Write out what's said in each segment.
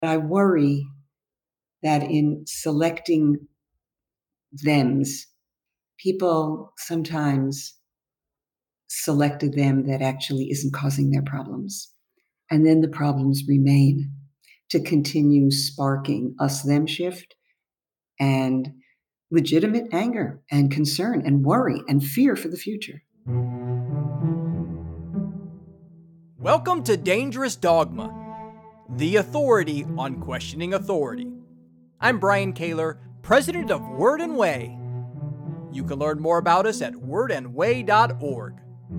I worry that in selecting thems, people sometimes select a them that actually isn't causing their problems. And then the problems remain to continue sparking us-them shift and legitimate anger and concern and worry and fear for the future. Welcome to Dangerous Dogma, the authority on questioning authority. I'm Brian Kaler, president of Word and Way. You can learn more about us at wordandway.org.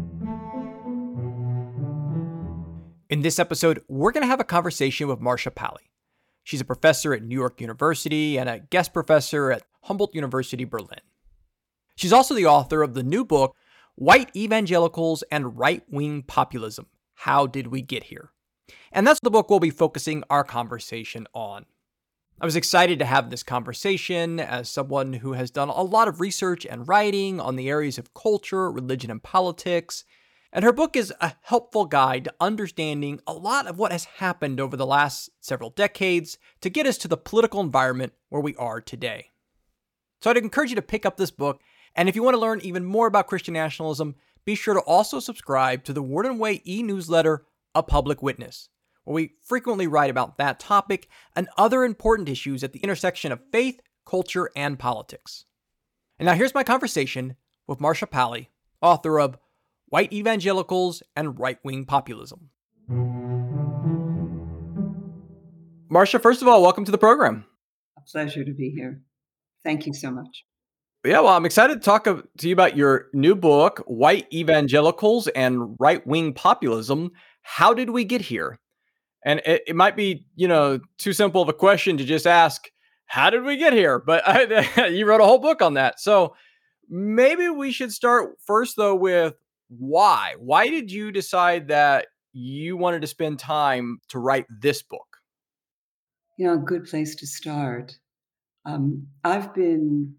In this episode, we're going to have a conversation with Marcia Paley. She's a professor at New York University and a guest professor at Humboldt University, Berlin. She's also the author of the new book, White Evangelicals and Right-Wing Populism: How Did We Get Here? And that's the book we'll be focusing our conversation on. I was excited to have this conversation as someone who has done a lot of research and writing on the areas of culture, religion, and politics. And her book is a helpful guide to understanding a lot of what has happened over the last several decades to get us to the political environment where we are today. So I'd encourage you to pick up this book. And if you want to learn even more about Christian nationalism, be sure to also subscribe to the Word and Way e-newsletter, A Public Witness, where we frequently write about that topic and other important issues at the intersection of faith, culture, and politics. And now here's my conversation with Marcia Paley, author of White Evangelicals and Right-Wing Populism. Marcia, first of all, welcome to the program. A pleasure to be here. Thank you so much. Yeah, well, I'm excited to talk to you about your new book, White Evangelicals and Right-Wing Populism: How Did We Get Here? And it might be, too simple of a question to just ask, how did we get here? But you wrote a whole book on that. So maybe we should start first, though, with why. Why did you decide that you wanted to spend time to write this book? A good place to start. I've been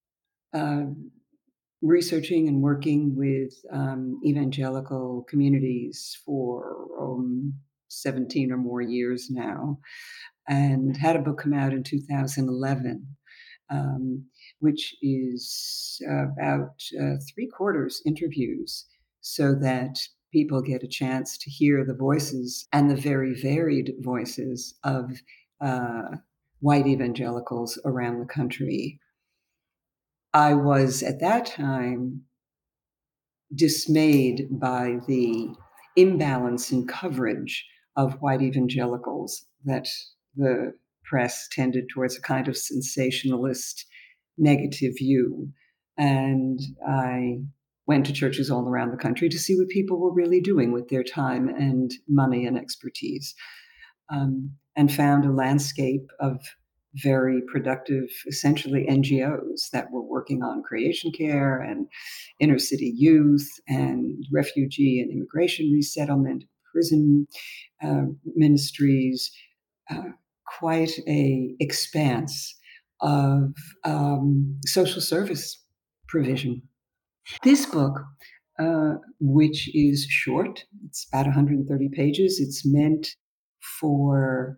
researching and working with evangelical communities for 17 or more years now, and had a book come out in 2011, which is about 3/4 interviews, so that people get a chance to hear the voices and the very varied voices of white evangelicals around the country. I was at that time dismayed by the imbalance in coverage of white evangelicals, that the press tended towards a kind of sensationalist, negative view. And I went to churches all around the country to see what people were really doing with their time and money and expertise, and found a landscape of very productive, essentially NGOs that were working on creation care and inner city youth and refugee and immigration resettlement, prison ministries, quite a expanse of social service provision. This book, which is short, it's about 130 pages, it's meant for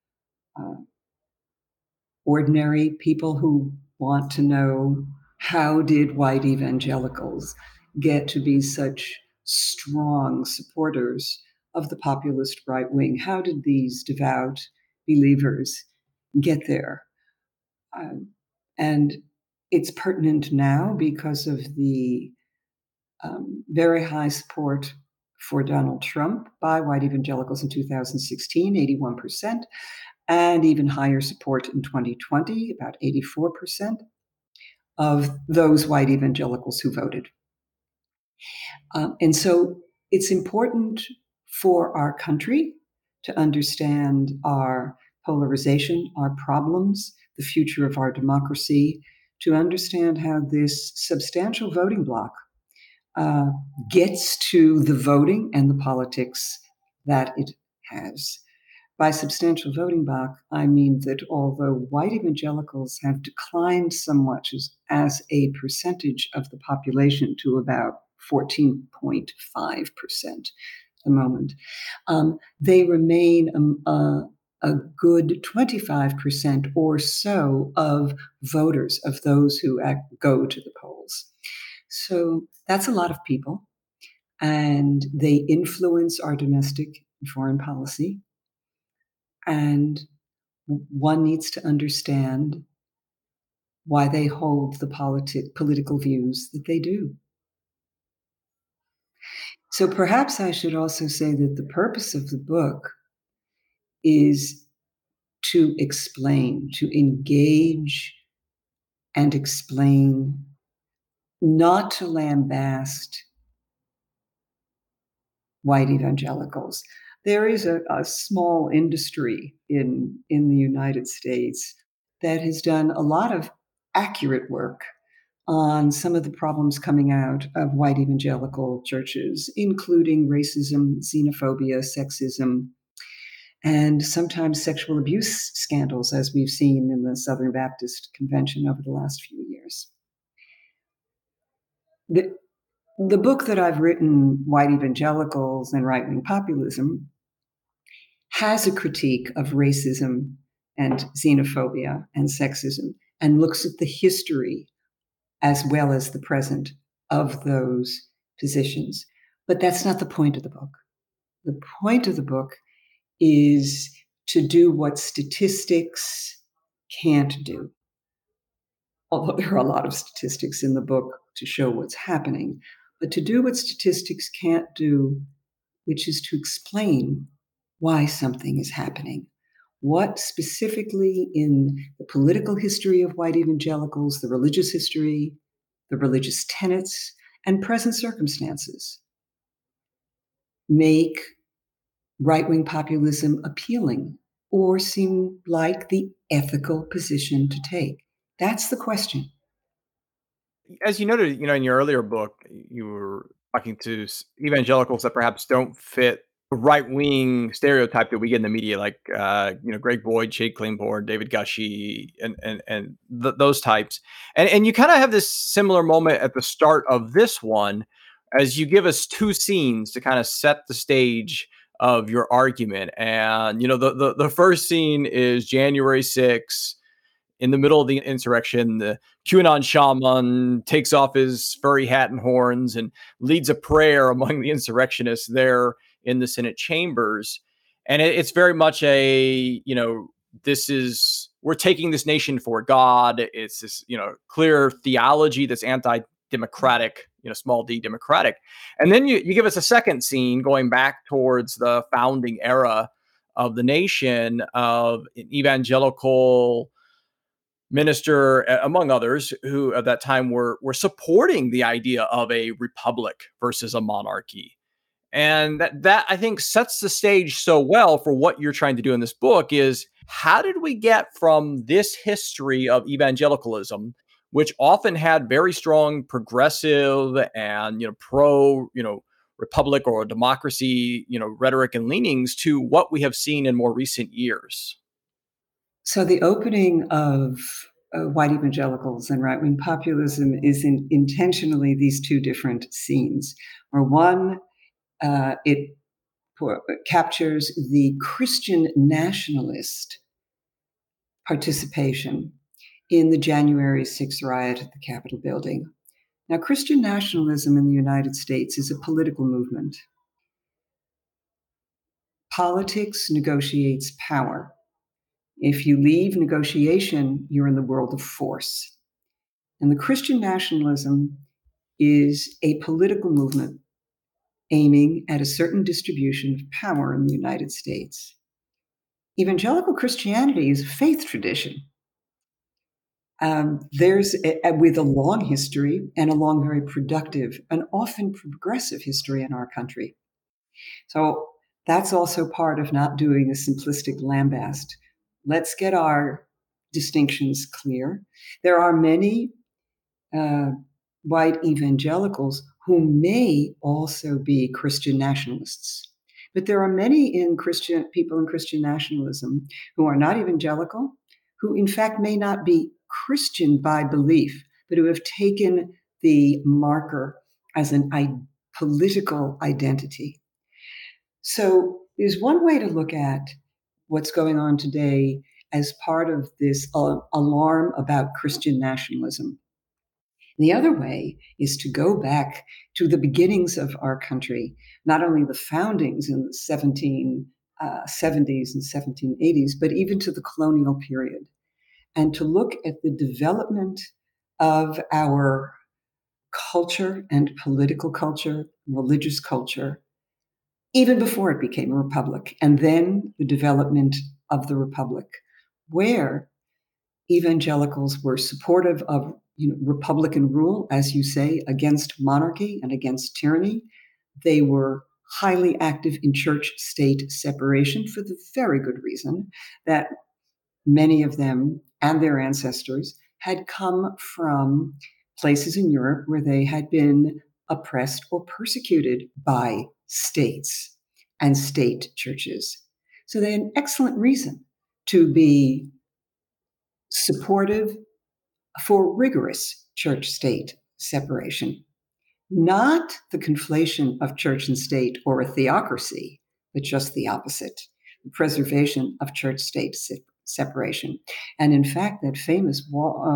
ordinary people who want to know, how did white evangelicals get to be such strong supporters of the populist right wing? How did these devout believers get there? And it's pertinent now because of the very high support for Donald Trump by white evangelicals in 2016, 81%. And even higher support in 2020, about 84% of those white evangelicals who voted. And so it's important for our country to understand our polarization, our problems, the future of our democracy, to understand how this substantial voting bloc gets to the voting and the politics that it has. By substantial voting bloc, I mean that although white evangelicals have declined somewhat as a percentage of the population to about 14.5% at the moment, they remain a a good 25% or so of voters, of those who go to the polls. So that's a lot of people, and they influence our domestic and foreign policy. And one needs to understand why they hold the political views that they do. So perhaps I should also say that the purpose of the book is to explain, to engage and explain, not to lambast white evangelicals. There is a small industry in the United States that has done a lot of accurate work on some of the problems coming out of white evangelical churches, including racism, xenophobia, sexism, and sometimes sexual abuse scandals, as we've seen in the Southern Baptist Convention over the last few years. The book that I've written, White Evangelicals and Right-Wing Populism, has a critique of racism and xenophobia and sexism, and looks at the history as well as the present of those positions. But that's not the point of the book. The point of the book is to do what statistics can't do. Although there are a lot of statistics in the book to show what's happening, but to do what statistics can't do, which is to explain why something is happening. What specifically in the political history of white evangelicals, the religious history, the religious tenets, and present circumstances make right-wing populism appealing or seem like the ethical position to take? That's the question. As you noted, in your earlier book, you were talking to evangelicals that perhaps don't fit the right wing stereotype that we get in the media, like Greg Boyd, Shade Claiborne, David Gushee, and those types. And you kind of have this similar moment at the start of this one, as you give us two scenes to kind of set the stage of your argument. And the first scene is January 6th. In the middle of the insurrection, the QAnon shaman takes off his furry hat and horns and leads a prayer among the insurrectionists there in the Senate chambers. And it's very much we're taking this nation for God. It's this, clear theology that's anti-democratic, small d democratic. And then you give us a second scene going back towards the founding era of the nation, of an evangelical minister, among others, who at that time were supporting the idea of a republic versus a monarchy. And that I think sets the stage so well for what you're trying to do in this book is, how did we get from this history of evangelicalism, which often had very strong progressive and pro republic or democracy rhetoric and leanings, to what we have seen in more recent years? So the opening of white evangelicals and right-wing populism is intentionally these two different scenes, where one, it captures the Christian nationalist participation in the January 6th riot at the Capitol building. Now, Christian nationalism in the United States is a political movement. Politics negotiates power. If you leave negotiation, you're in the world of force. And the Christian nationalism is a political movement aiming at a certain distribution of power in the United States. Evangelical Christianity is a faith tradition. There's with a long history and a long, very productive and often progressive history in our country. So that's also part of not doing a simplistic lambast. Let's get our distinctions clear. There are many white evangelicals who may also be Christian nationalists. But there are many people in Christian nationalism who are not evangelical, who in fact may not be Christian by belief, but who have taken the marker as a political identity. So there's one way to look at what's going on today as part of this alarm about Christian nationalism. The other way is to go back to the beginnings of our country, not only the foundings in the 1770s and 1780s, but even to the colonial period, and to look at the development of our culture and political culture, religious culture, even before it became a republic, and then the development of the republic, where evangelicals were supportive of Republican rule, as you say, against monarchy and against tyranny. They were highly active in church-state separation for the very good reason that many of them and their ancestors had come from places in Europe where they had been oppressed or persecuted by states and state churches. So they had an excellent reason to be supportive for rigorous church-state separation, not the conflation of church and state or a theocracy, but just the opposite, the preservation of church-state separation. And in fact, that famous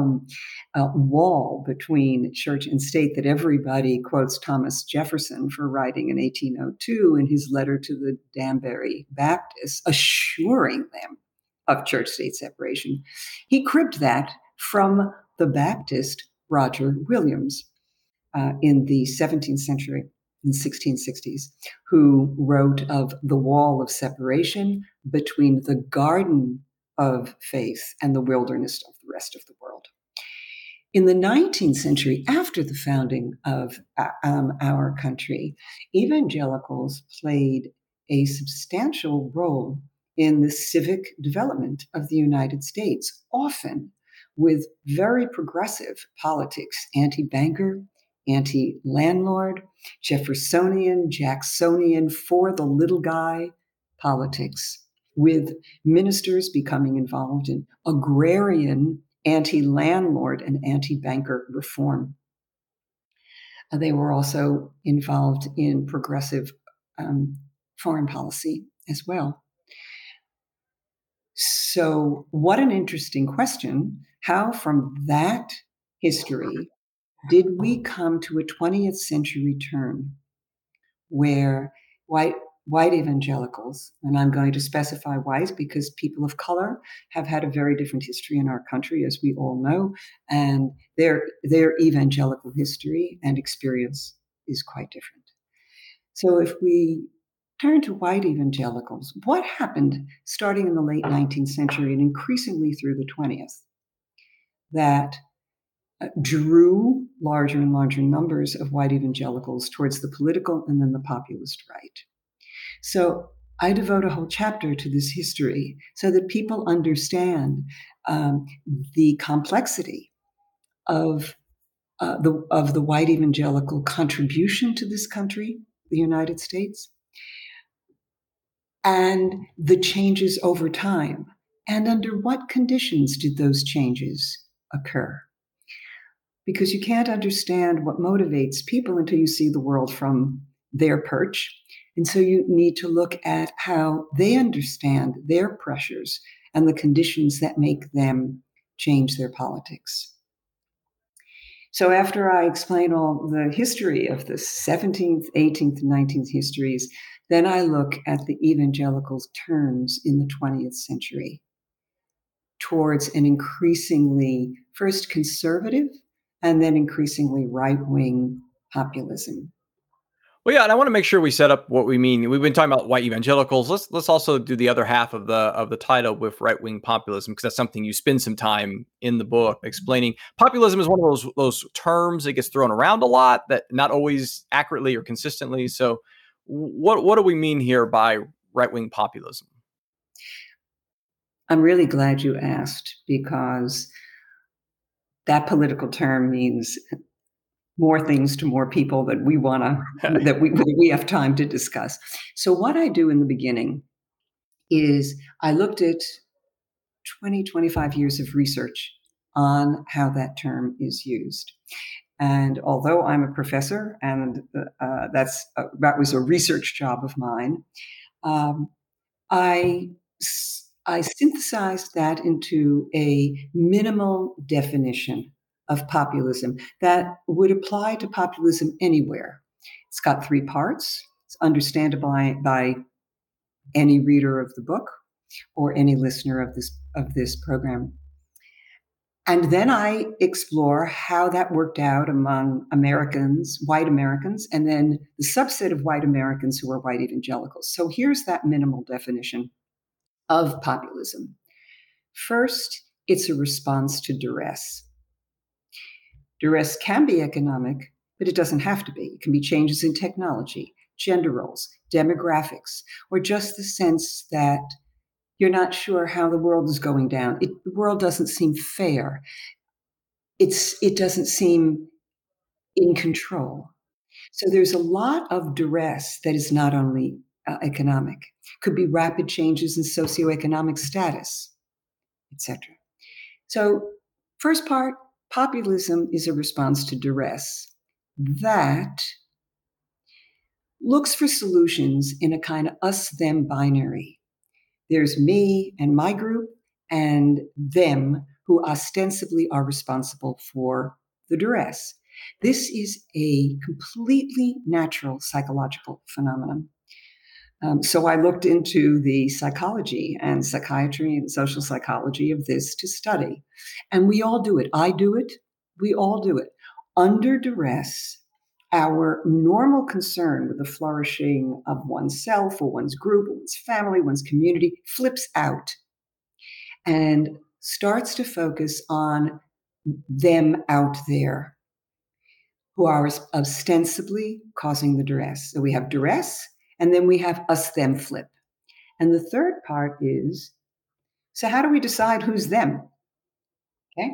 wall between church and state that everybody quotes Thomas Jefferson for writing in 1802 in his letter to the Danbury Baptists, assuring them of church-state separation, he cribbed that from the Baptist Roger Williams in the 17th century, in the 1660s, who wrote of the wall of separation between the garden of faith and the wilderness of the rest of the world. In the 19th century, after the founding of our country, evangelicals played a substantial role in the civic development of the United States, often with very progressive politics, anti-banker, anti-landlord, Jeffersonian, Jacksonian, for the little guy politics, with ministers becoming involved in agrarian, anti-landlord, and anti-banker reform. They were also involved in progressive foreign policy as well. So, what an interesting question. How, from that history, did we come to a 20th century turn where white evangelicals, and I'm going to specify white because people of color have had a very different history in our country, as we all know, and their evangelical history and experience is quite different. So if we turn to white evangelicals, what happened starting in the late 19th century and increasingly through the 20th that drew larger and larger numbers of white evangelicals towards the political and then the populist right? So I devote a whole chapter to this history so that people understand the complexity of the white evangelical contribution to this country, the United States, and the changes over time. And under what conditions did those changes occur? Because you can't understand what motivates people until you see the world from their perch. And so you need to look at how they understand their pressures and the conditions that make them change their politics. So after I explain all the history of the 17th, 18th, and 19th histories, then I look at the evangelicals' turns in the 20th century towards an increasingly first conservative and then increasingly right-wing populism. Well, yeah, and I want to make sure we set up what we mean. We've been talking about white evangelicals. Let's also do the other half of the title with right wing populism, because that's something you spend some time in the book explaining. Populism is one of those terms that gets thrown around a lot, that not always accurately or consistently. So, what do we mean here by right wing populism? I'm really glad you asked, because that political term means more things to more people that we want to that we have time to discuss. So what I do in the beginning is I looked at 25 years of research on how that term is used. And although I'm a professor, and that was a research job of mine, I I synthesized that into a minimal definition of populism that would apply to populism anywhere. It's got three parts. It's understandable by any reader of the book or any listener of this program. And then I explore how that worked out among Americans, white Americans, and then the subset of white Americans who are white evangelicals. So here's that minimal definition of populism. First, it's a response to duress. Duress can be economic, but it doesn't have to be. It can be changes in technology, gender roles, demographics, or just the sense that you're not sure how the world is going down. The world doesn't seem fair. It doesn't seem in control. So there's a lot of duress that is not only economic. Could be rapid changes in socioeconomic status, etc. So, first part, populism is a response to duress that looks for solutions in a kind of us-them binary. There's me and my group, and them who ostensibly are responsible for the duress. This is a completely natural psychological phenomenon. So I looked into the psychology and psychiatry and social psychology of this to study. And we all do it. I do it. We all do it. Under duress, our normal concern with the flourishing of oneself or one's group, or one's family, one's community flips out and starts to focus on them out there who are ostensibly causing the duress. So we have duress, and then we have us-them flip. And the third part is, so how do we decide who's them? Okay.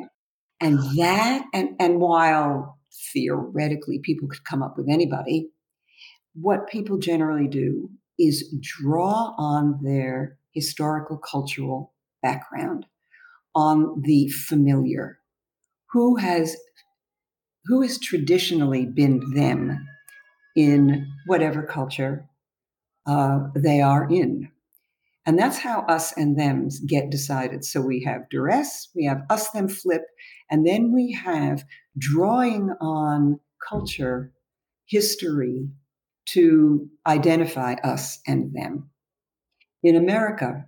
And while theoretically people could come up with anybody, what people generally do is draw on their historical cultural background, on the familiar, who has traditionally been them in whatever culture they are in. And that's how us and thems get decided. So we have duress, we have us, them flip, and then we have drawing on culture, history to identify us and them. In America,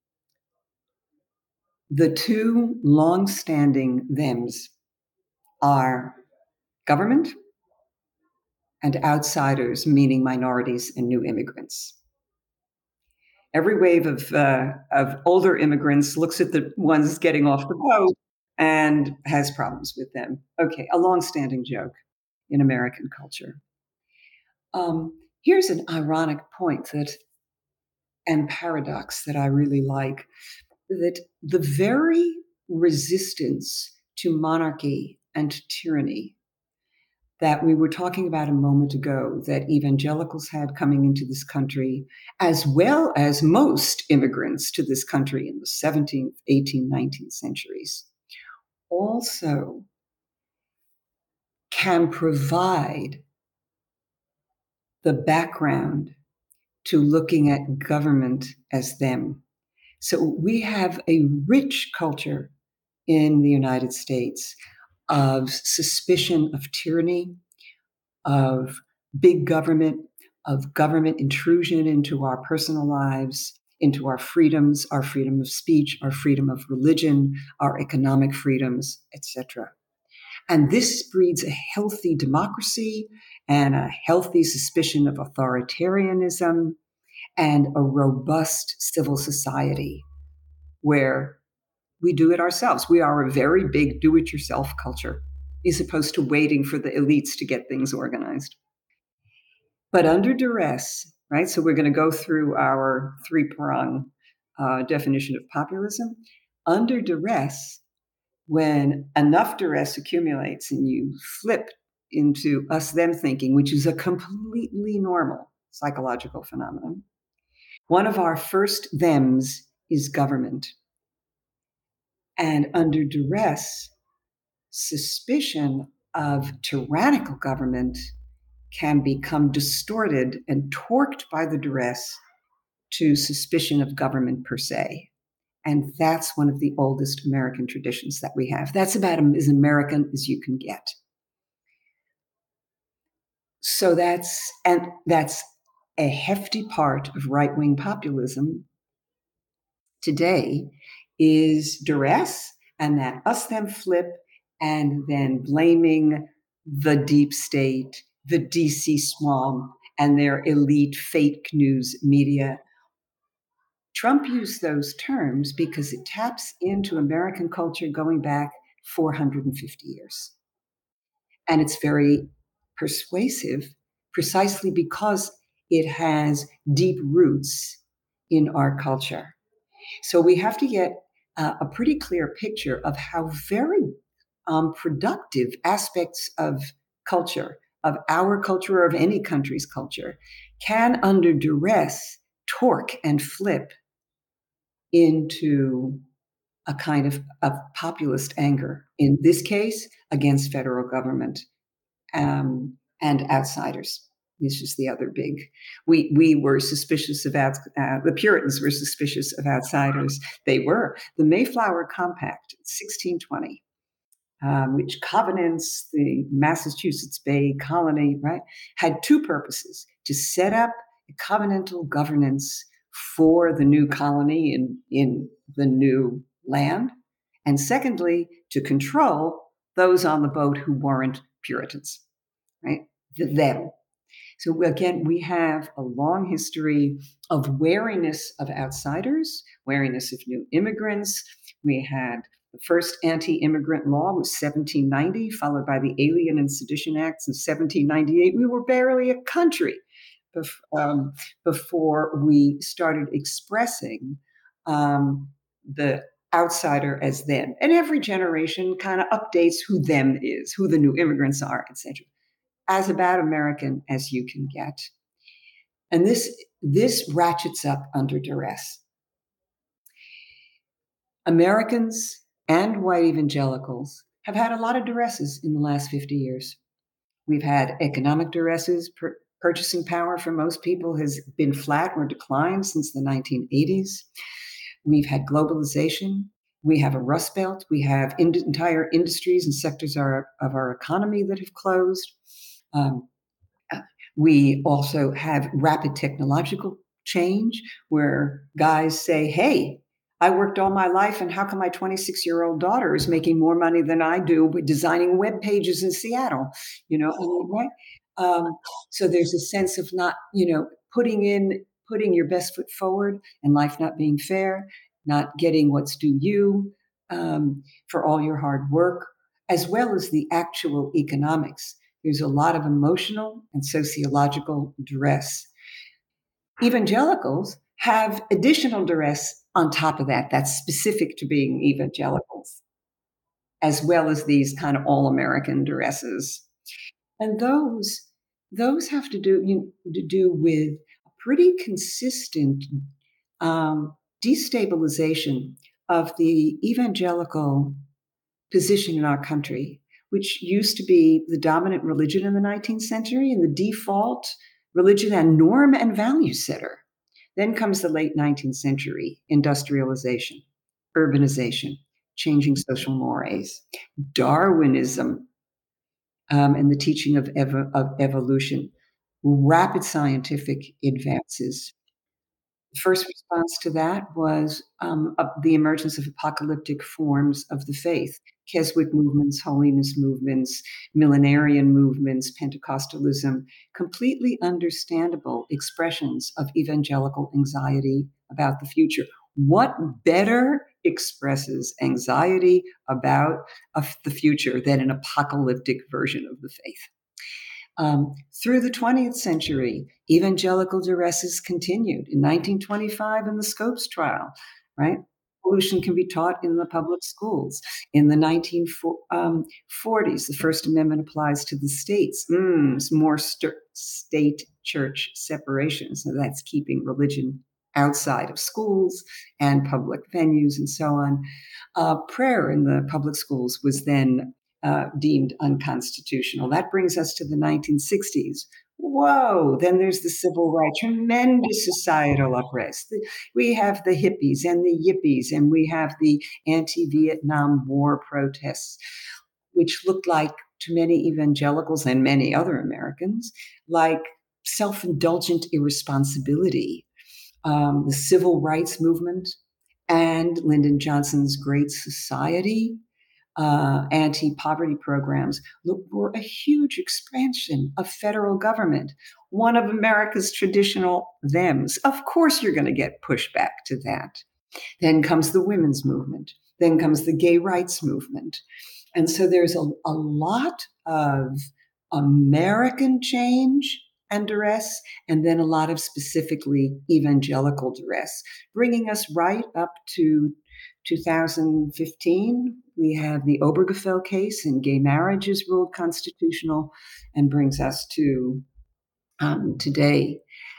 the two long-standing thems are government and outsiders, meaning minorities and new immigrants. Every wave of older immigrants looks at the ones getting off the boat and has problems with them. Okay, a long-standing joke in American culture. Here's an ironic point and paradox that I really like, that the very resistance to monarchy and tyranny that we were talking about a moment ago that evangelicals had coming into this country, as well as most immigrants to this country in the 17th, 18th, 19th centuries, also can provide the background to looking at government as them. So we have a rich culture in the United States of suspicion of tyranny, of big government, of government intrusion into our personal lives, into our freedoms, our freedom of speech, our freedom of religion, our economic freedoms, etc. And this breeds a healthy democracy and a healthy suspicion of authoritarianism and a robust civil society where we do it ourselves. We are a very big do-it-yourself culture, as opposed to waiting for the elites to get things organized. But under duress, right? So we're going to go through our three-prong definition of populism. Under duress, when enough duress accumulates and you flip into us-them thinking, which is a completely normal psychological phenomenon, one of our first thems is government. And under duress, suspicion of tyrannical government can become distorted and torqued by the duress to suspicion of government per se. And that's one of the oldest American traditions that we have. That's about as American as you can get. So that's a hefty part of right-wing populism today, is duress and that us them flip, and then blaming the deep state, the DC swamp, and their elite fake news media. Trump used those terms because it taps into American culture going back 450 years. And it's very persuasive precisely because it has deep roots in our culture. So we have to get a pretty clear picture of how very productive aspects of culture, of our culture or of any country's culture, can, under duress, torque and flip into a kind of populist anger, in this case, against federal government and outsiders. This is the other big. We were suspicious of the Puritans were suspicious of outsiders. They were. The Mayflower Compact, 1620, which covenants the Massachusetts Bay Colony, right, had two purposes: to set up a covenantal governance for the new colony in the new land, and secondly, to control those on the boat who weren't Puritans, right? Them. So again, we have a long history of wariness of outsiders, wariness of new immigrants. We had the first anti-immigrant law was 1790, followed by the Alien and Sedition Acts in 1798. We were barely a country before we started expressing the outsider as them. And every generation kind of updates who them is, who the new immigrants are, etc. As about American as you can get. And this ratchets up under duress. Americans and white evangelicals have had a lot of duresses in the last 50 years. We've had economic duresses. Purchasing power for most people has been flat or declined since the 1980s. We've had globalization. We have a Rust Belt. We have entire industries and sectors of our economy that have closed. We also have rapid technological change where guys say, hey, I worked all my life, and how come my 26-year-old daughter is making more money than I do with designing web pages in Seattle? Right? So there's a sense of not, putting your best foot forward, and life not being fair, not getting what's due you for all your hard work, as well as the actual economics. There's a lot of emotional and sociological duress. Evangelicals have additional duress on top of that. That's specific to being evangelicals, as well as these kind of all-American duresses. And those have to do with a pretty consistent destabilization of the evangelical position in our country, which used to be the dominant religion in the 19th century and the default religion and norm and value setter. Then comes the late 19th century, industrialization, urbanization, changing social mores, Darwinism, and the teaching of evolution, rapid scientific advances. The first response to that was the emergence of apocalyptic forms of the faith, Keswick movements, holiness movements, millenarian movements, Pentecostalism, completely understandable expressions of evangelical anxiety about the future. What better expresses anxiety about the future than an apocalyptic version of the faith? Through the 20th century, evangelical duresses continued. In 1925, in the Scopes trial, right? Evolution can be taught in the public schools. In the 1940s, the First Amendment applies to the states. It's more state-church separation. So that's keeping religion outside of schools and public venues and so on. Prayer in the public schools was then deemed unconstitutional. That brings us to the 1960s. Whoa, then there's the civil rights, tremendous societal unrest. We have the hippies and the yippies, and we have the anti-Vietnam War protests, which looked like to many evangelicals and many other Americans like self-indulgent irresponsibility. The civil rights movement and Lyndon Johnson's Great Society anti-poverty programs were a huge expansion of federal government, one of America's traditional thems. Of course, you're going to get pushback to that. Then comes the women's movement. Then comes the gay rights movement. And so there's a lot of American change and duress, and then a lot of specifically evangelical duress, bringing us right up to 2015. We have the Obergefell case, and gay marriage is ruled constitutional, and brings us to today.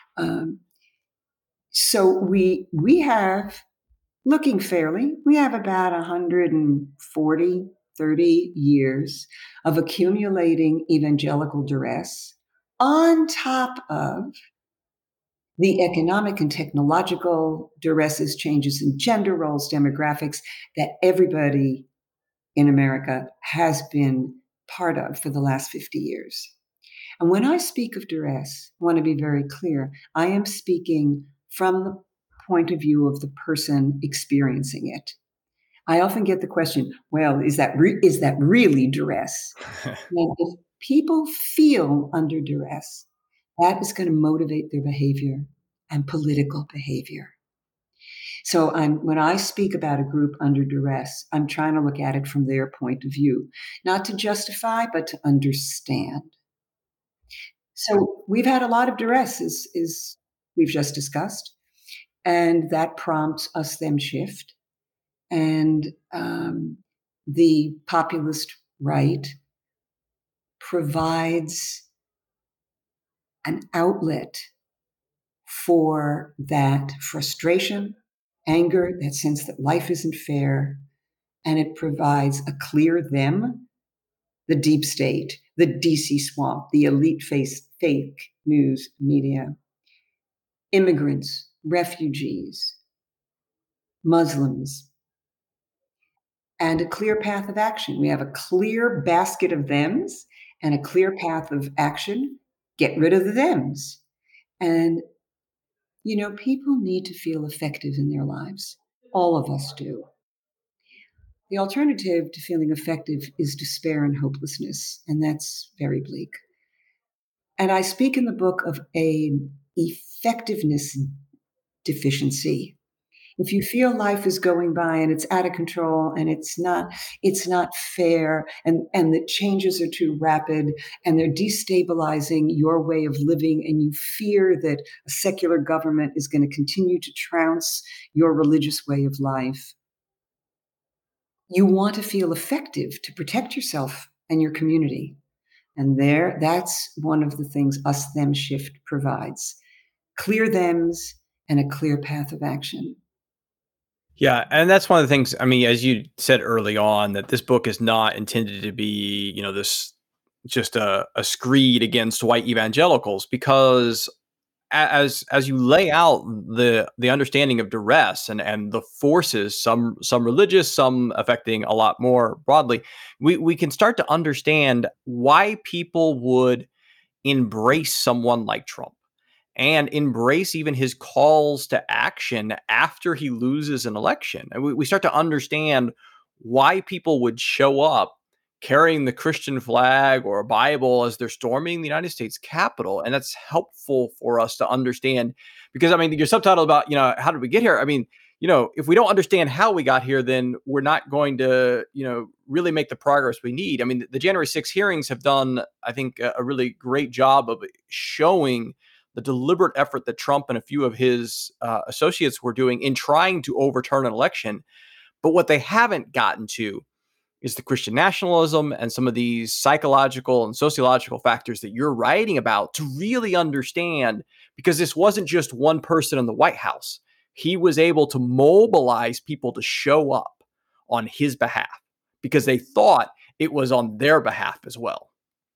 So we have, looking fairly, we have about 140, 30 years of accumulating evangelical duress on top of the economic and technological duresses, changes in gender roles, demographics that everybody in America has been part of for the last 50 years. And when I speak of duress, I want to be very clear. I am speaking from the point of view of the person experiencing it. I often get the question, well, is that really duress? And if people feel under duress, that is going to motivate their behavior and political behavior. So when I speak about a group under duress, I'm trying to look at it from their point of view, not to justify, but to understand. So we've had a lot of duress, is we've just discussed, and that prompts a STEM shift. And the populist right provides an outlet for that frustration, anger, that sense that life isn't fair, and it provides a clear them, the deep state, the DC swamp, the elite fake news media, immigrants, refugees, Muslims, and a clear path of action. We have a clear basket of thems and a clear path of action. Get rid of the thems. And, people need to feel effective in their lives. All of us do. The alternative to feeling effective is despair and hopelessness, and that's very bleak. And I speak in the book of an effectiveness deficiency. If you feel life is going by and it's out of control and it's not fair, and the changes are too rapid and they're destabilizing your way of living, and you fear that a secular government is going to continue to trounce your religious way of life, you want to feel effective to protect yourself and your community. And that's one of the things us-them shift provides. Clear thems and a clear path of action. Yeah, and that's one of the things, I mean, as you said early on, that this book is not intended to be, this just a screed against white evangelicals, because as you lay out the understanding of duress and the forces, some religious, some affecting a lot more broadly, we can start to understand why people would embrace someone like Trump and embrace even his calls to action after he loses an election. And we start to understand why people would show up carrying the Christian flag or a Bible as they're storming the United States Capitol. And that's helpful for us to understand, because, I mean, your subtitle about, how did we get here? I mean, if we don't understand how we got here, then we're not going to, really make the progress we need. I mean, the January 6 hearings have done, I think, a really great job of showing the deliberate effort that Trump and a few of his associates were doing in trying to overturn an election. But what they haven't gotten to is the Christian nationalism and some of these psychological and sociological factors that you're writing about to really understand, because this wasn't just one person in the White House. He was able to mobilize people to show up on his behalf because they thought it was on their behalf as well.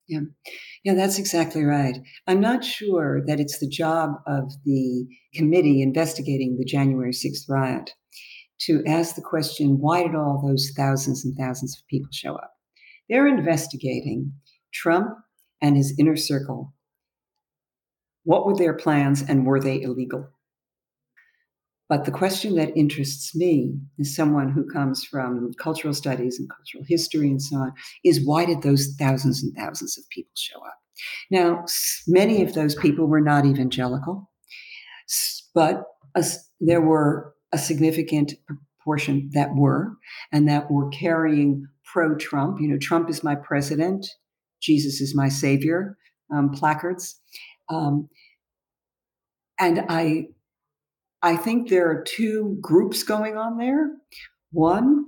Yeah. Yeah, that's exactly right. I'm not sure that it's the job of the committee investigating the January 6th riot to ask the question, why did all those thousands and thousands of people show up? They're investigating Trump and his inner circle. What were their plans and were they illegal? But the question that interests me, as someone who comes from cultural studies and cultural history and so on, is why did those thousands and thousands of people show up? Now, many of those people were not evangelical, but there were a significant proportion that were, and that were carrying pro-Trump. Trump is my president, Jesus is my savior placards. Um, and I think there are two groups going on there. One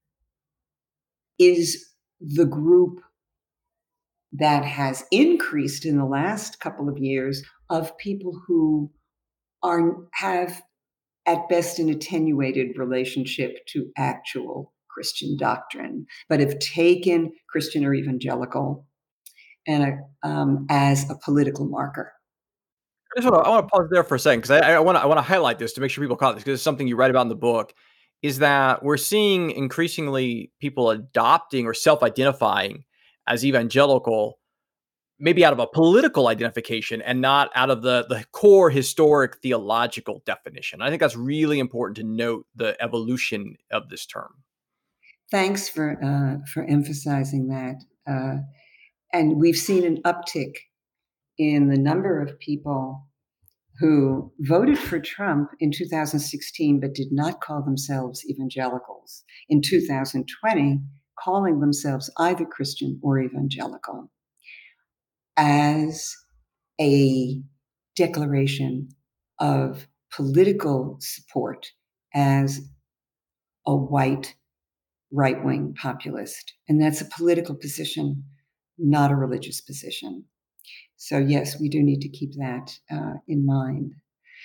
is the group that has increased in the last couple of years of people who have at best an attenuated relationship to actual Christian doctrine, but have taken Christian or evangelical as a political marker. I want to pause there for a second because I want to highlight this to make sure people caught this, because it's something you write about in the book. Is that we're seeing increasingly people adopting or self-identifying as evangelical, maybe out of a political identification and not out of the core historic theological definition. I think that's really important to note the evolution of this term. Thanks for emphasizing that. And we've seen an uptick in the number of people who voted for Trump in 2016 but did not call themselves evangelicals in 2020, calling themselves either Christian or evangelical, as a declaration of political support as a white right-wing populist. And that's a political position, not a religious position. So yes, we do need to keep that in mind.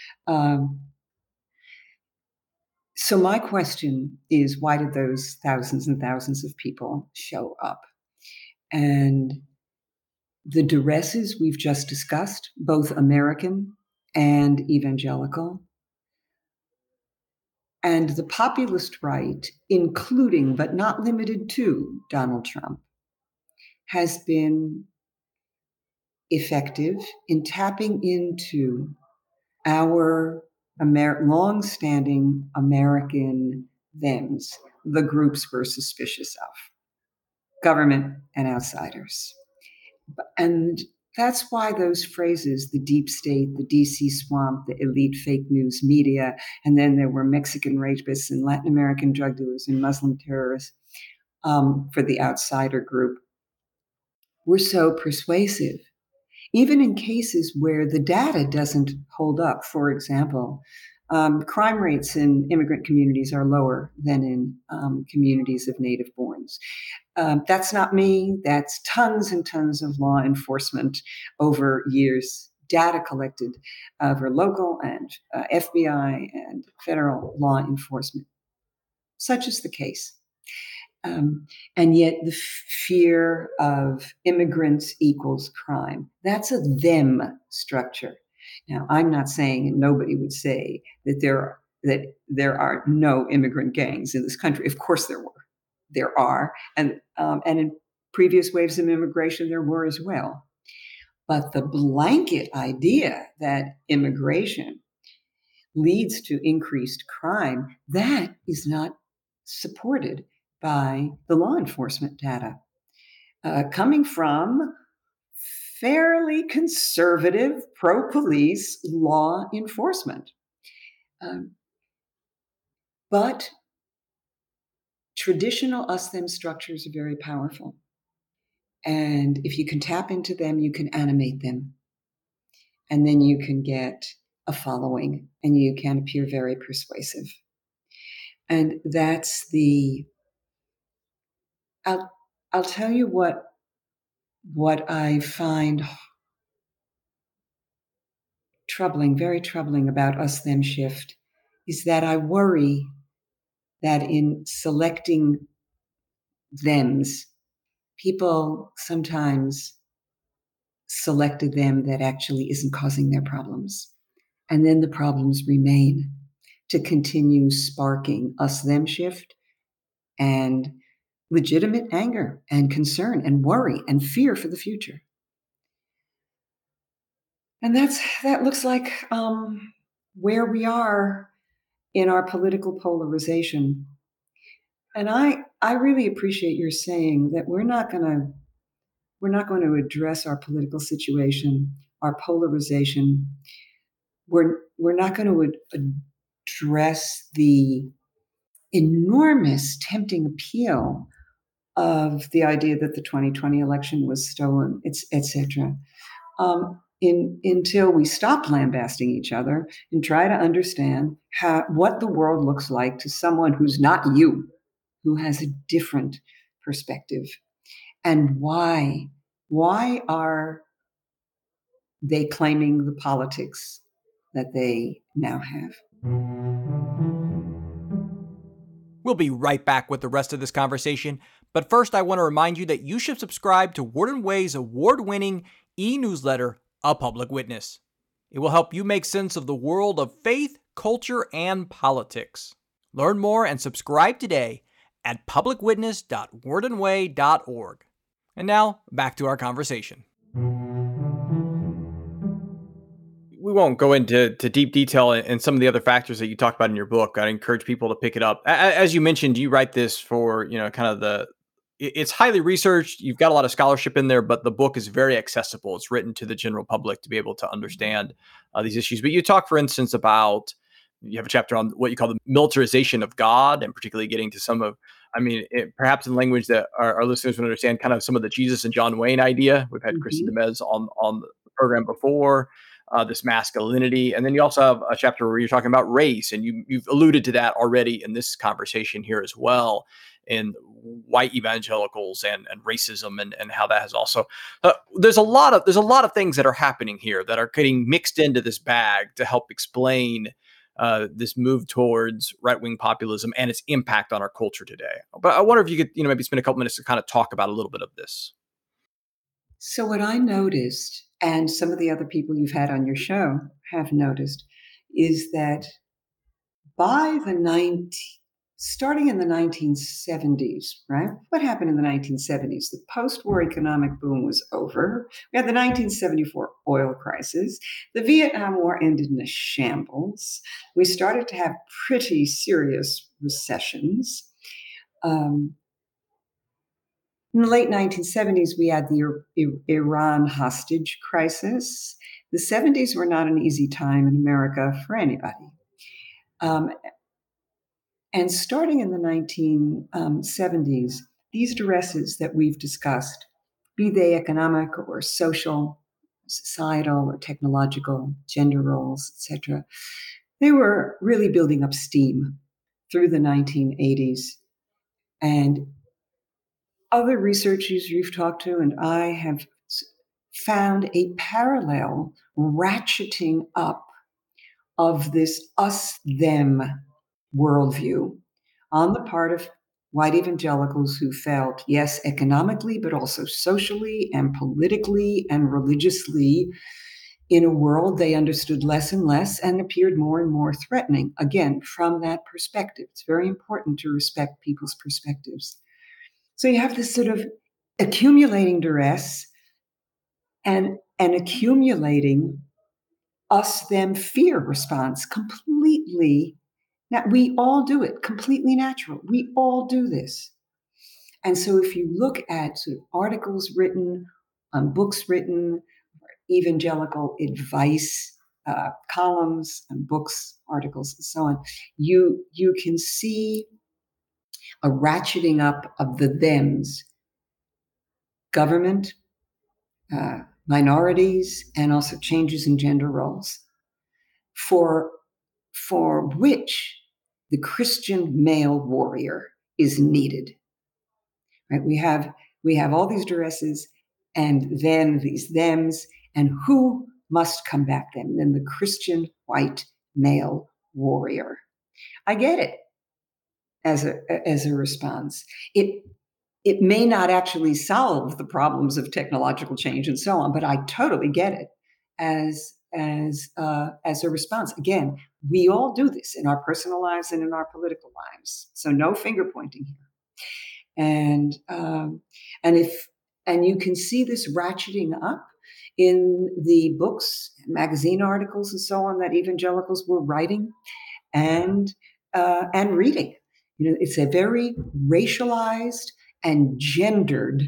So my question is, why did those thousands and thousands of people show up? And the duresses we've just discussed, both American and evangelical, and the populist right, including but not limited to Donald Trump, has been effective in tapping into our long-standing American thems, the groups we're suspicious of, government and outsiders. And that's why those phrases, the deep state, the DC swamp, the elite fake news media, and then there were Mexican rapists and Latin American drug dealers and Muslim terrorists for the outsider group, were so persuasive. Even in cases where the data doesn't hold up. For example, crime rates in immigrant communities are lower than in communities of native borns. That's not me. That's tons and tons of law enforcement over years, data collected over local and FBI and federal law enforcement. Such is the case. And yet the fear of immigrants equals crime. That's a them structure. Now, I'm not saying, and nobody would say, that there are no immigrant gangs in this country. Of course there are, and in previous waves of immigration there were as well. But the blanket idea that immigration leads to increased crime, that is not supported by the law enforcement data, coming from fairly conservative, pro-police law enforcement. But traditional us-them structures are very powerful. And if you can tap into them, you can animate them. And then you can get a following and you can appear very persuasive. And that's I'll tell you what I find troubling, very troubling about us-them shift is that I worry that in selecting thems, people sometimes selected them that actually isn't causing their problems. And then the problems remain to continue sparking us-them shift and legitimate anger and concern and worry and fear for the future. And that looks like where we are in our political polarization. And I really appreciate your saying that we're not going to address our political situation, our polarization. We're not going to address the enormous tempting appeal of the idea that the 2020 election was stolen, etc. Until we stop lambasting each other and try to understand what the world looks like to someone who's not you, who has a different perspective, and why are they claiming the politics that they now have. We'll be right back with the rest of this conversation, but first I want to remind you that you should subscribe to Word and Way's award-winning e-newsletter, A Public Witness. It will help you make sense of the world of faith, culture, and politics. Learn more and subscribe today at publicwitness.wordandway.org. And now, back to our conversation. We won't go into deep detail in some of the other factors that you talk about in your book. I'd encourage people to pick it up. As you mentioned, you write this for, kind of it's highly researched. You've got a lot of scholarship in there, but the book is very accessible. It's written to the general public to be able to understand these issues. But you talk, for instance, about, you have a chapter on what you call the militarization of God, and particularly getting to some of, perhaps in language that our listeners would understand, kind of some of the Jesus and John Wayne idea. We've had Kristen Demez on the program before. This masculinity. And then you also have a chapter where you're talking about race, and you've alluded to that already in this conversation here as well, in white evangelicals and racism and how that has also, there's a lot of things that are happening here that are getting mixed into this bag to help explain this move towards right-wing populism and its impact on our culture today. But I wonder if you could, maybe spend a couple minutes to kind of talk about a little bit of this. So what I noticed, and some of the other people you've had on your show have noticed, is that starting in the 1970s, right? What happened in the 1970s? The post-war economic boom was over. We had the 1974 oil crisis. The Vietnam War ended in a shambles. We started to have pretty serious recessions. In the late 1970s, we had the Iran hostage crisis. The 70s were not an easy time in America for anybody. And starting in the 1970s, these duresses that we've discussed, be they economic or social, societal or technological, gender roles, etc., they were really building up steam through the 1980s. And other researchers you've talked to and I have found a parallel ratcheting up of this us-them worldview on the part of white evangelicals who felt, yes, economically, but also socially and politically and religiously in a world they understood less and less and appeared more and more threatening. Again, from that perspective, it's very important to respect people's perspectives. So you have this sort of accumulating duress and accumulating us-them fear response completely. Now, we all do it, completely natural. We all do this. And so if you look at sort of articles written, books written, evangelical advice, columns and books, articles, and so on, you can see a ratcheting up of the thems, government, minorities, and also changes in gender roles, for which the Christian male warrior is needed. Right? We have all these duresses, and then these thems, and who must combat them? Then the Christian white male warrior. I get it as a response. It it may not actually solve the problems of technological change and so on, but I totally get it as a response. Again, we all do this in our personal lives and in our political lives, so no finger pointing here. And you can see this ratcheting up in the books, magazine articles, and so on that evangelicals were writing and reading. It's a very racialized and gendered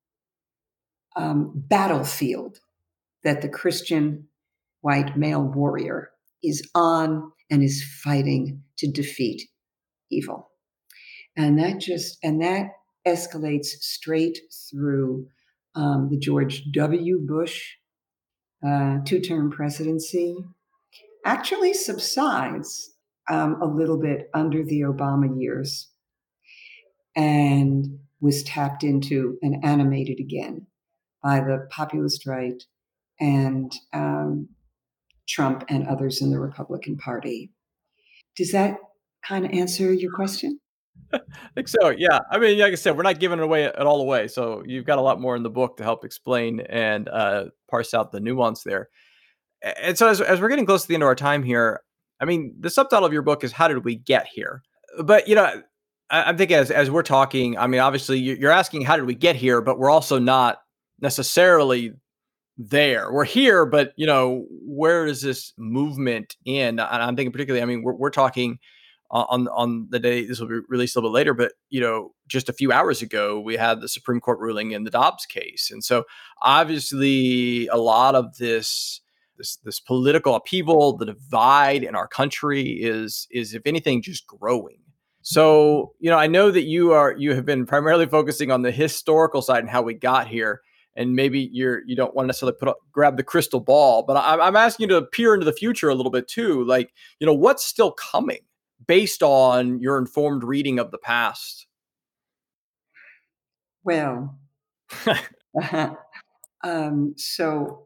battlefield that the Christian white male warrior is on and is fighting to defeat evil. And that escalates straight through the George W. Bush two-term presidency, actually subsides a little bit under the Obama years, and was tapped into and animated again by the populist right and Trump and others in the Republican Party. Does that kind of answer your question? I think so, yeah. I mean, like I said, we're not giving it away at all away, so you've got a lot more in the book to help explain and parse out the nuance there. And so as we're getting close to the end of our time here, I mean, the subtitle of your book is "How Did We Get Here?" But I'm thinking as we're talking, I mean, obviously you're asking how did we get here, but we're also not necessarily there. We're here, but where is this movement in? And I'm thinking particularly, I mean, we're talking on the day this will be released a little bit later, but just a few hours ago we had the Supreme Court ruling in the Dobbs case, and so obviously a lot of this political upheaval, the divide in our country is if anything just growing. So I know that you have been primarily focusing on the historical side and how we got here, and maybe you don't want to necessarily grab the crystal ball, but I'm asking you to peer into the future a little bit too. Like, what's still coming based on your informed reading of the past? Well, so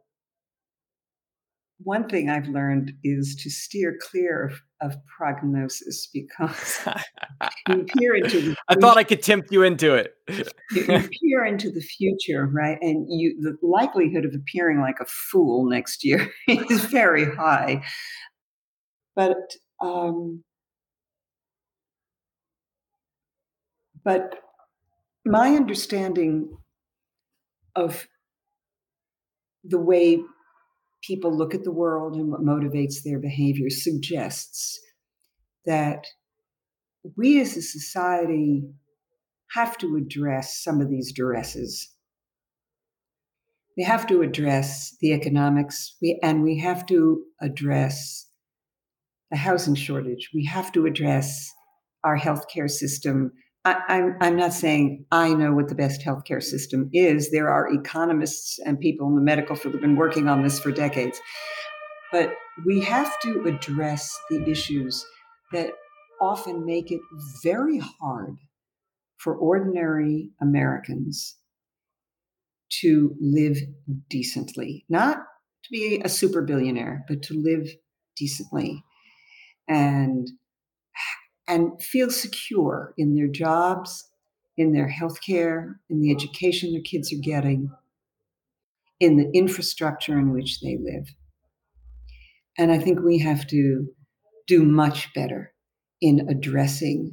one thing I've learned is to steer clear of prognosis, because you peer into the I thought I could tempt you into it. you peer into the future, right? And the likelihood of appearing like a fool next year is very high. But my understanding of the way people look at the world and what motivates their behavior suggests that we as a society have to address some of these duresses. We have to address the economics, and we have to address the housing shortage. We have to address our healthcare system. I'm not saying I know what the best healthcare system is. There are economists and people in the medical field who have been working on this for decades. But we have to address the issues that often make it very hard for ordinary Americans to live decently, not to be a super billionaire, but to live decently and feel secure in their jobs, in their healthcare, in the education their kids are getting, in the infrastructure in which they live. And I think we have to do much better in addressing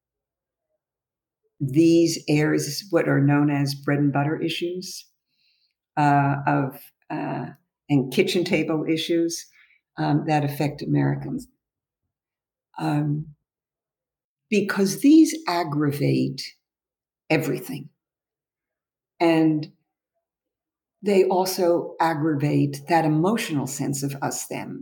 these areas, what are known as bread and butter issues and kitchen table issues that affect Americans. Because these aggravate everything. And they also aggravate that emotional sense of us, them.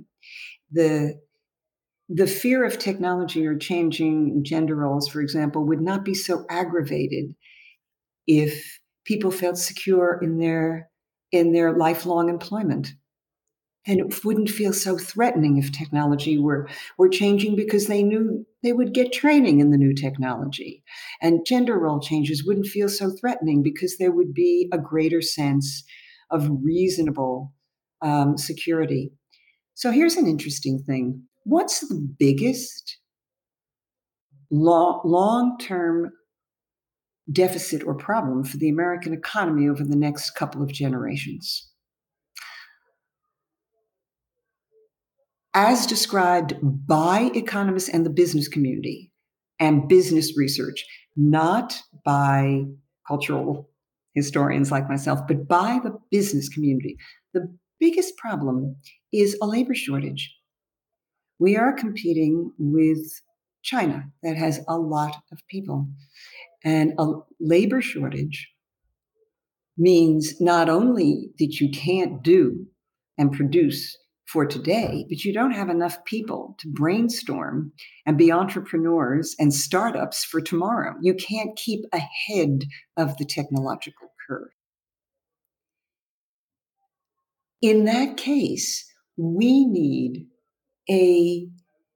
The fear of technology or changing gender roles, for example, would not be so aggravated if people felt secure in their lifelong employment. And it wouldn't feel so threatening if technology were changing, because they knew they would get training in the new technology. And gender role changes wouldn't feel so threatening because there would be a greater sense of reasonable security. So here's an interesting thing. What's the biggest long-term deficit or problem for the American economy over the next couple of generations. As described by economists and the business community and business research, not by cultural historians like myself, but by the business community, the biggest problem is a labor shortage. We are competing with China that has a lot of people. And a labor shortage means not only that you can't do and produce for today, but you don't have enough people to brainstorm and be entrepreneurs and startups for tomorrow. You can't keep ahead of the technological curve. In that case, we need a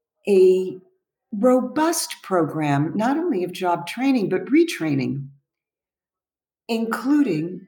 robust program, not only of job training, but retraining, including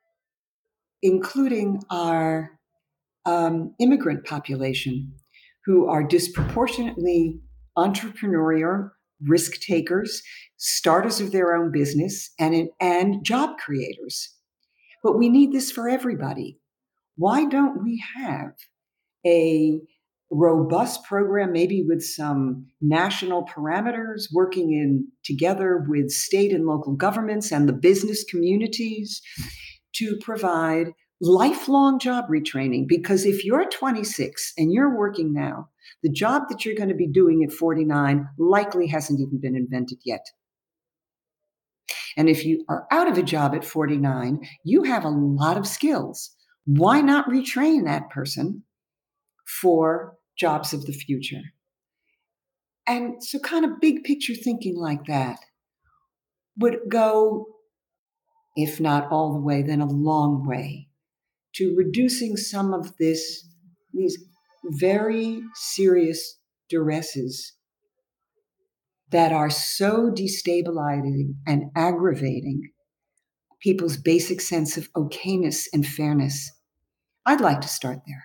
our immigrant population who are disproportionately entrepreneurial, risk takers, starters of their own business, and job creators. But we need this for everybody. Why don't we have a robust program, maybe with some national parameters, working in together with state and local governments and the business communities to provide lifelong job retraining? Because if you're 26 and you're working now, the job that you're going to be doing at 49 likely hasn't even been invented yet. And if you are out of a job at 49, you have a lot of skills. Why not retrain that person for jobs of the future? And so kind of big picture thinking like that would go, if not all the way, then a long way to reducing some of these very serious duresses that are so destabilizing and aggravating people's basic sense of okayness and fairness. I'd like to start there.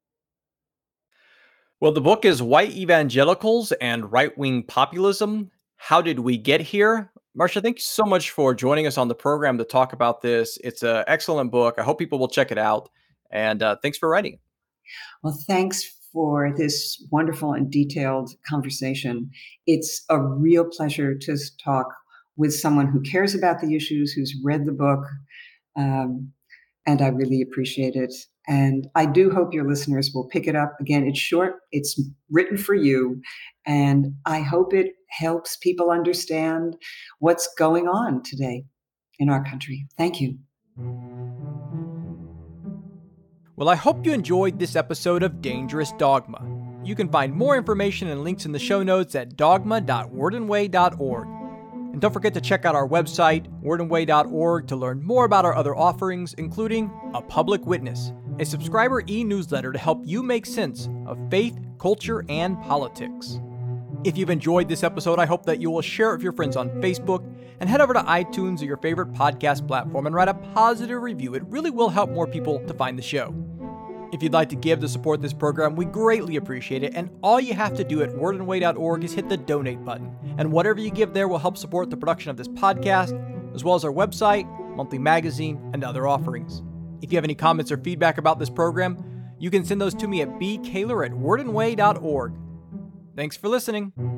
Well, the book is White Evangelicals and Right-Wing Populism. How did we get here? Marcia, thank you so much for joining us on the program to talk about this. It's an excellent book. I hope people will check it out. And thanks for writing. Well, thanks for this wonderful and detailed conversation. It's a real pleasure to talk with someone who cares about the issues, who's read the book, and I really appreciate it. And I do hope your listeners will pick it up. Again, it's short, it's written for you, and I hope it helps people understand what's going on today in our country. Thank you. Well, I hope you enjoyed this episode of Dangerous Dogma. You can find more information and links in the show notes at dogma.wordandway.org. And don't forget to check out our website, wordandway.org, to learn more about our other offerings, including A Public Witness, a subscriber e-newsletter to help you make sense of faith, culture, and politics. If you've enjoyed this episode, I hope that you will share it with your friends on Facebook and head over to iTunes or your favorite podcast platform and write a positive review. It really will help more people to find the show. If you'd like to give to support this program, we greatly appreciate it, and all you have to do at wordandway.org is hit the donate button, and whatever you give there will help support the production of this podcast, as well as our website, monthly magazine, and other offerings. If you have any comments or feedback about this program, you can send those to me at bkaler@wordandway.org. Thanks for listening.